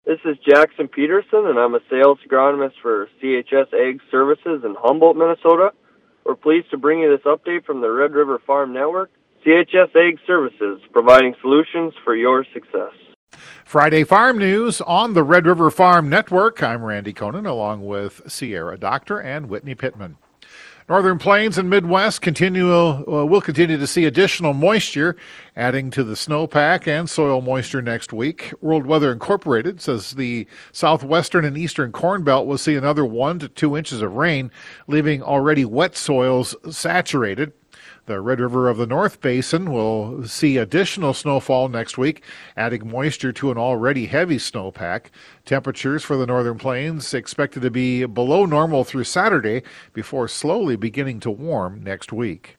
This is Jackson Peterson, and I'm a sales agronomist for CHS Ag Services in Humboldt, Minnesota. We're pleased to bring you this update from the Red River Farm Network. CHS Ag Services, providing solutions for your success. Friday Farm News on the Red River Farm Network. I'm Randy Koenen, along with Sierra Doctor and Whitney Pittman. Northern Plains and Midwest will continue to see additional moisture, adding to the snowpack and soil moisture next week. World Weather Incorporated says the southwestern and eastern Corn Belt will see another 1 to 2 inches of rain, leaving already wet soils saturated. The Red River of the North Basin will see additional snowfall next week, adding moisture to an already heavy snowpack. Temperatures for the Northern Plains expected to be below normal through Saturday before slowly beginning to warm next week.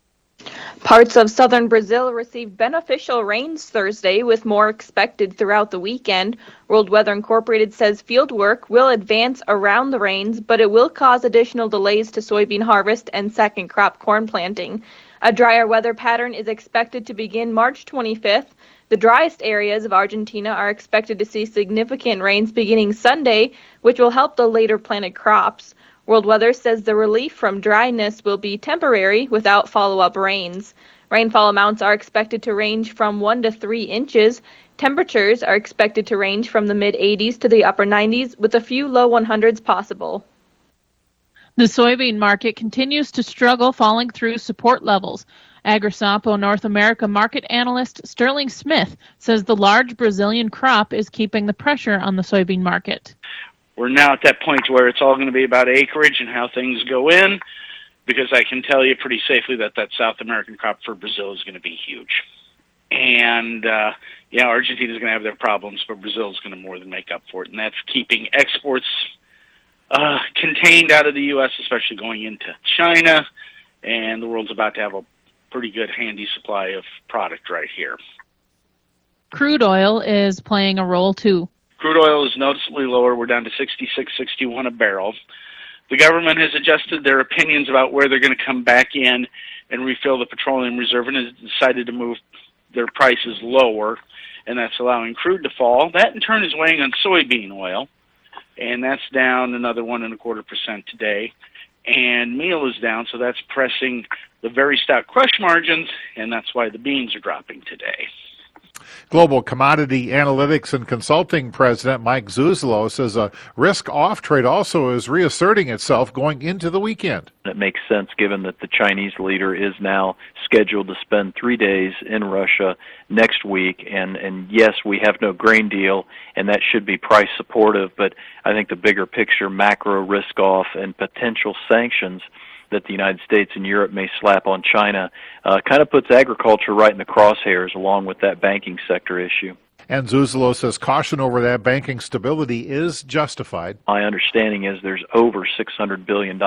Parts of southern Brazil received beneficial rains Thursday, with more expected throughout the weekend. World Weather Incorporated says field work will advance around the rains, but it will cause additional delays to soybean harvest and second crop corn planting. A drier weather pattern is expected to begin March 25th. The driest areas of Argentina are expected to see significant rains beginning Sunday, which will help the later planted crops. World Weather says the relief from dryness will be temporary without follow-up rains. Rainfall amounts are expected to range from 1 to 3 inches. Temperatures are expected to range from the mid-80s to the upper 90s, with a few low 100s possible. The soybean market continues to struggle, falling through support levels. Agrisampo North America market analyst Sterling Smith says the large Brazilian crop is keeping the pressure on the soybean market. We're now at that point where it's all going to be about acreage and how things go in, because I can tell you pretty safely that South American crop for Brazil is going to be huge. And, Argentina is going to have their problems, but Brazil is going to more than make up for it. And that's keeping exports contained out of the U.S., especially going into China. And the world's about to have a pretty good handy supply of product right here. Crude oil is playing a role, too. Crude oil is noticeably lower. We're down to $66.61 a barrel. The government has adjusted their opinions about where they're going to come back in and refill the petroleum reserve, and has decided to move their prices lower, and that's allowing crude to fall. That, in turn, is weighing on soybean oil, and that's down another 1.25% today. And meal is down, so that's pressing the very stout crush margins, and that's why the beans are dropping today. Global Commodity Analytics and Consulting President Mike Zuzolo says a risk-off trade also is reasserting itself going into the weekend. It makes sense given that the Chinese leader is now scheduled to spend 3 days in Russia next week. And yes, we have no grain deal, and that should be price supportive, but I think the bigger picture, macro risk-off and potential sanctions that the United States and Europe may slap on China kind of puts agriculture right in the crosshairs, along with that banking sector issue. And Zuzolo says caution over that banking stability is justified. My understanding is there's over $600 billion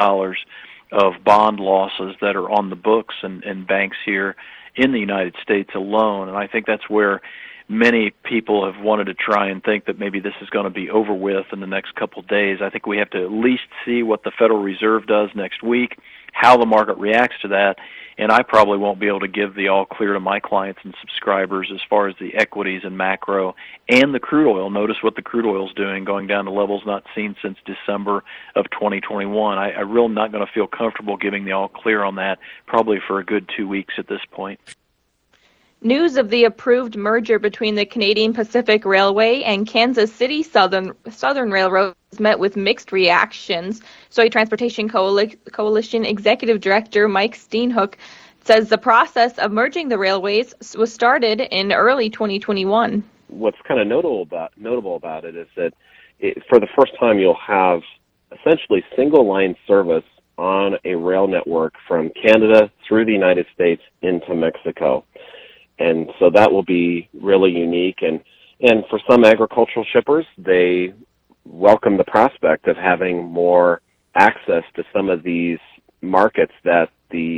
of bond losses that are on the books and banks here in the United States alone, and I think that's where many people have wanted to try and think that maybe this is going to be over with in the next couple of days. I think we have to at least see what the Federal Reserve does next week, how the market reacts to that, and I probably won't be able to give the all clear to my clients and subscribers as far as the equities and macro and the crude oil. Notice what the crude oil is doing, going down to levels not seen since December of 2021. I really not going to feel comfortable giving the all clear on that, probably for a good 2 weeks at this point. News of the approved merger between the Canadian Pacific Railway and Kansas City Southern Railroad met with mixed reactions. Soy Transportation Coalition Executive Director Mike Steenhoek says the process of merging the railways was started in early 2021. What's kind of notable about it is that for the first time you'll have essentially single-line service on a rail network from Canada through the United States into Mexico. And so that will be really unique. And for some agricultural shippers, they welcome the prospect of having more access to some of these markets that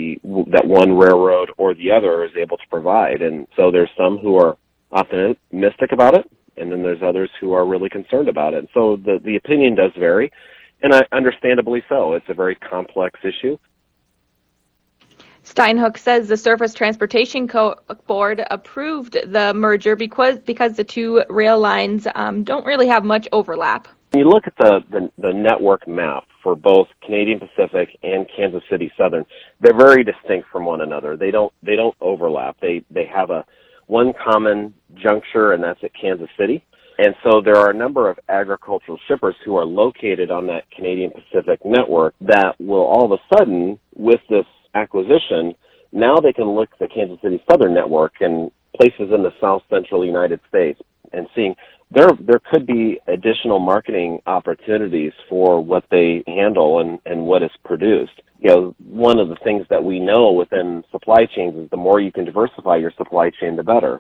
one railroad or the other is able to provide. And so there's some who are optimistic about it, and then there's others who are really concerned about it. And so the opinion does vary, and understandably so. It's a very complex issue. Steinhook says the Surface Transportation Board approved the merger because the two rail lines don't really have much overlap. When you look at the network map for both Canadian Pacific and Kansas City Southern, they're very distinct from one another. They don't overlap. They have one common juncture, and that's at Kansas City. And so there are a number of agricultural shippers who are located on that Canadian Pacific network that will all of a sudden, with this acquisition, now they can look at the Kansas City Southern network and places in the south central United States and seeing there could be additional marketing opportunities for what they handle and what is produced. You know, one of the things that we know within supply chains is the more you can diversify your supply chain, the better.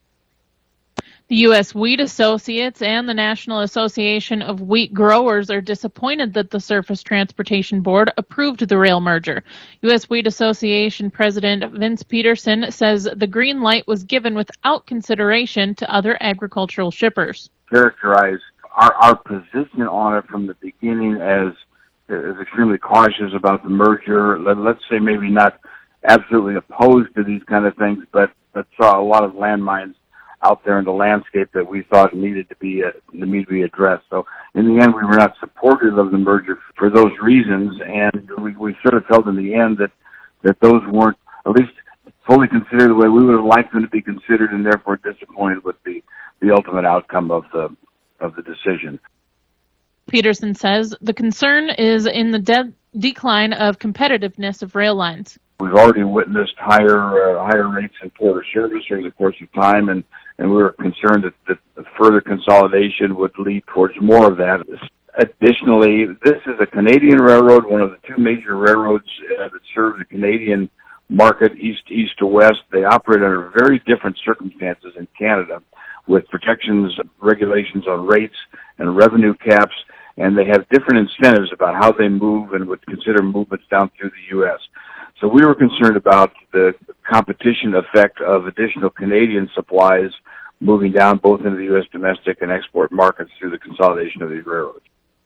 The U.S. Wheat Associates and the National Association of Wheat Growers are disappointed that the Surface Transportation Board approved the rail merger. U.S. Wheat Association President Vince Peterson says the green light was given without consideration to other agricultural shippers. Characterize our position on it from the beginning as extremely cautious about the merger. Let's say maybe not absolutely opposed to these kind of things, but saw a lot of landmines out there in the landscape that we thought needed to be addressed. So in the end, we were not supportive of the merger for those reasons, and we sort of felt in the end that those weren't at least fully considered the way we would have liked them to be considered, and therefore disappointed with the ultimate outcome of the decision. Peterson says the concern is in the decline of competitiveness of rail lines. We've already witnessed higher rates in port of service during the course of time, and we were concerned that further consolidation would lead towards more of that. Additionally, this is a Canadian railroad, one of the two major railroads that serve the Canadian market east to west. They operate under very different circumstances in Canada, with protections, regulations on rates and revenue caps, and they have different incentives about how they move and would consider movements down through the U.S. So we were concerned about the competition effect of additional Canadian supplies moving down both into the U.S. domestic and export markets through the consolidation of these railroads.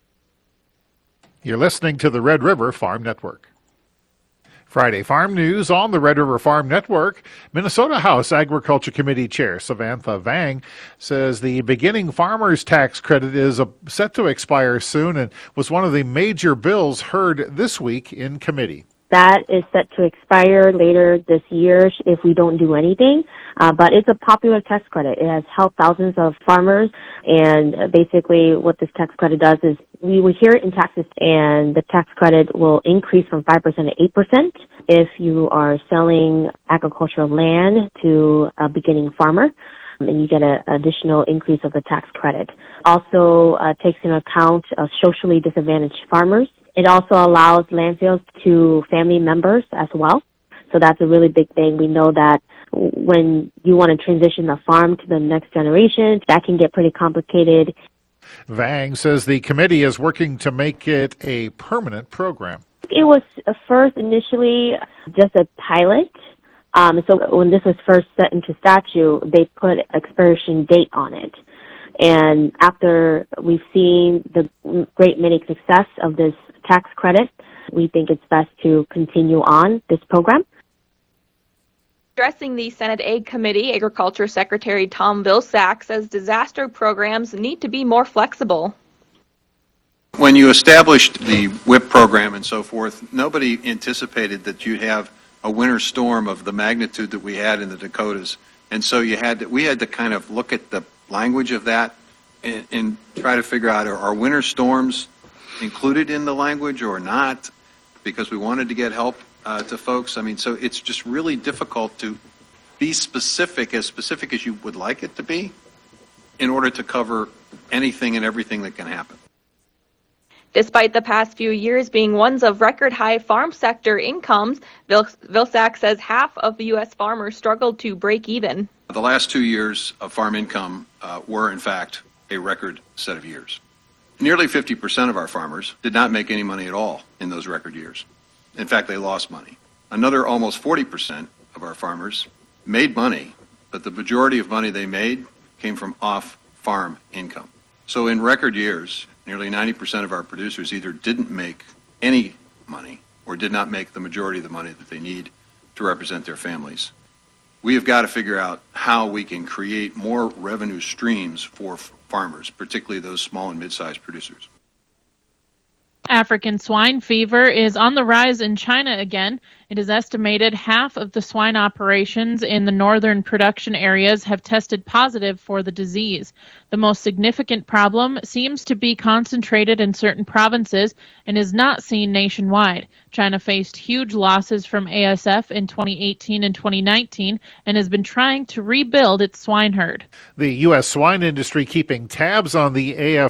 You're listening to the Red River Farm Network. Friday Farm News on the Red River Farm Network. Minnesota House Agriculture Committee Chair Samantha Vang says the beginning farmers tax credit is set to expire soon and was one of the major bills heard this week in committee. That is set to expire later this year if we don't do anything, but it's a popular tax credit. It has helped thousands of farmers, and basically what this tax credit does is we will hear it in taxes, and the tax credit will increase from 5% to 8% if you are selling agricultural land to a beginning farmer, and you get an additional increase of the tax credit. Also takes into account socially disadvantaged farmers. It also allows land sales to family members as well. So that's a really big thing. We know that when you want to transition the farm to the next generation, that can get pretty complicated. Vang says the committee is working to make it a permanent program. It was first initially just a pilot. So when this was first set into statute, they put expiration date on it. And after we've seen the great many success of this tax credit, we think it's best to continue on this program. Addressing the Senate Ag Committee, Agriculture Secretary Tom Vilsack says disaster programs need to be more flexible. When you established the WHIP program and so forth, nobody anticipated that you'd have a winter storm of the magnitude that we had in the Dakotas. And so we had to kind of look at the language of that and try to figure out, are winter storms included in the language or not, because we wanted to get help to folks. I mean, so it's just really difficult to be specific as you would like it to be in order to cover anything and everything that can happen. Despite the past few years being ones of record high farm sector incomes, Vilsack says half of U.S. farmers struggled to break even. The last 2 years of farm income were, in fact, a record set of years. Nearly 50% of our farmers did not make any money at all in those record years. In fact, they lost money. Another almost 40% of our farmers made money, but the majority of money they made came from off-farm income. So in record years, nearly 90% of our producers either didn't make any money or did not make the majority of the money that they need to represent their families. We have got to figure out how we can create more revenue streams for farmers, particularly those small and mid-sized producers. African swine fever is on the rise in China again. It is estimated half of the swine operations in the northern production areas have tested positive for the disease. The most significant problem seems to be concentrated in certain provinces and is not seen nationwide. China faced huge losses from ASF in 2018 and 2019 and has been trying to rebuild its swine herd. The U.S. swine industry keeping tabs on the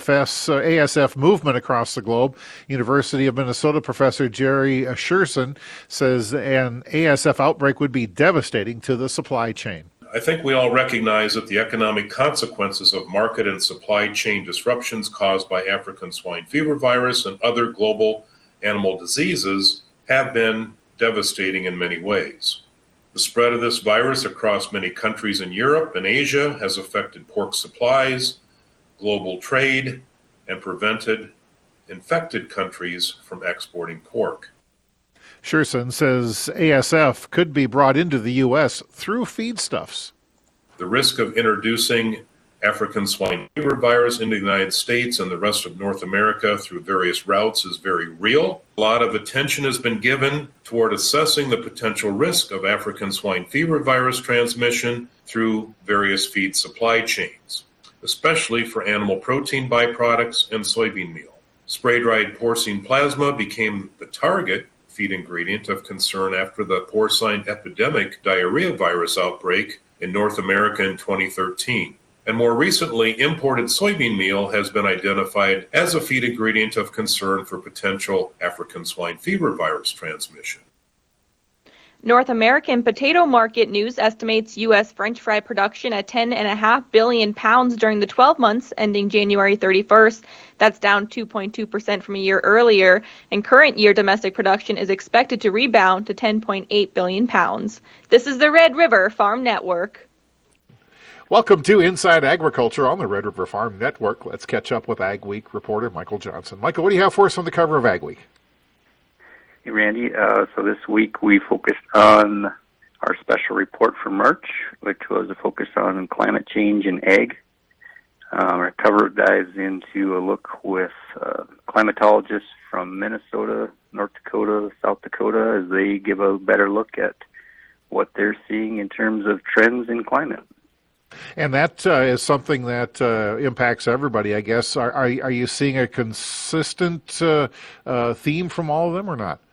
ASF movement across the globe. University of Minnesota professor Jerry Sherson says an ASF outbreak would be devastating to the supply chain. I think we all recognize that the economic consequences of market and supply chain disruptions caused by African swine fever virus and other global animal diseases have been devastating in many ways. The spread of this virus across many countries in Europe and Asia has affected pork supplies, global trade, and prevented infected countries from exporting pork. Sherson says ASF could be brought into the U.S. through feedstuffs. The risk of introducing African swine fever virus into the United States and the rest of North America through various routes is very real. A lot of attention has been given toward assessing the potential risk of African swine fever virus transmission through various feed supply chains, especially for animal protein byproducts and soybean meal. Spray-dried porcine plasma became the target feed ingredient of concern after the porcine epidemic diarrhea virus outbreak in North America in 2013. And more recently, imported soybean meal has been identified as a feed ingredient of concern for potential African swine fever virus transmission. North American potato market news estimates U.S. French fry production at 10.5 billion pounds during the 12 months ending January 31st. That's down 2.2% from a year earlier, and current year domestic production is expected to rebound to 10.8 billion pounds. This is the Red River Farm Network. Welcome to Inside Agriculture on the Red River Farm Network. Let's catch up with Ag Week reporter Michael Johnson. Michael, what do you have for us on the cover of Ag Week? Hey, Randy. So this week we focused on our special report for March, which was a focus on climate change in ag. Our cover dives into a look with climatologists from Minnesota, North Dakota, South Dakota, as they give a better look at what they're seeing in terms of trends in climate. And that is something that impacts everybody, I guess. Are you seeing a consistent theme from all of them or not?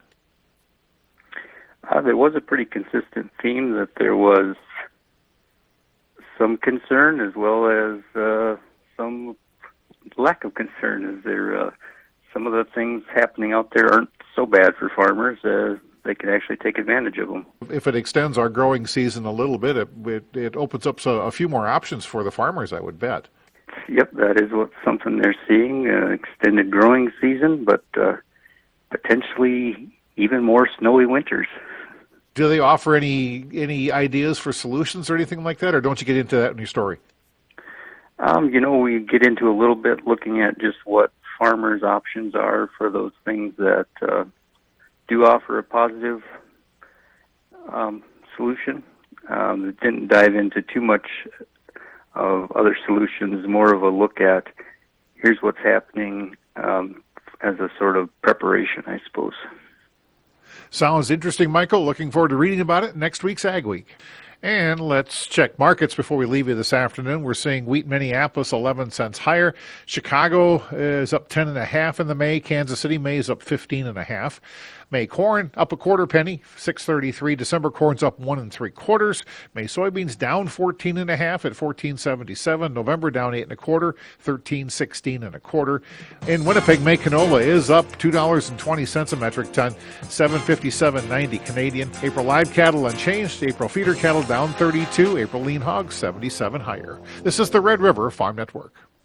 There was a pretty consistent theme that there was some concern as well as some lack of concern. Is there some of the things happening out there aren't so bad for farmers. They can actually take advantage of them. If it extends our growing season a little bit, it opens up a few more options for the farmers, I would bet. Yep, that is something they're seeing, extended growing season, but potentially even more snowy winters. Do they offer any ideas for solutions or anything like that, or don't you get into that in your story? We get into a little bit looking at just what farmers' options are for those things that do offer a positive solution. It didn't dive into too much of other solutions, more of a look at here's what's happening as a sort of preparation, I suppose. Sounds interesting, Michael. Looking forward to reading about it next week's Ag Week. And let's check markets before we leave you this afternoon. We're seeing wheat Minneapolis 11 cents higher. Chicago is up 10.5 in the May. Kansas City May is up 15.5. May corn up a quarter penny, 6.33. December corn's up 1 3/4. May soybeans down 14.5 at 14.77. November down 8 1/4, 13.16 1/4. In Winnipeg, May canola is up $2.20 a metric ton, 757.90 Canadian. April live cattle unchanged. April feeder cattle down 32. April lean hogs 77 higher. This is the Red River Farm Network.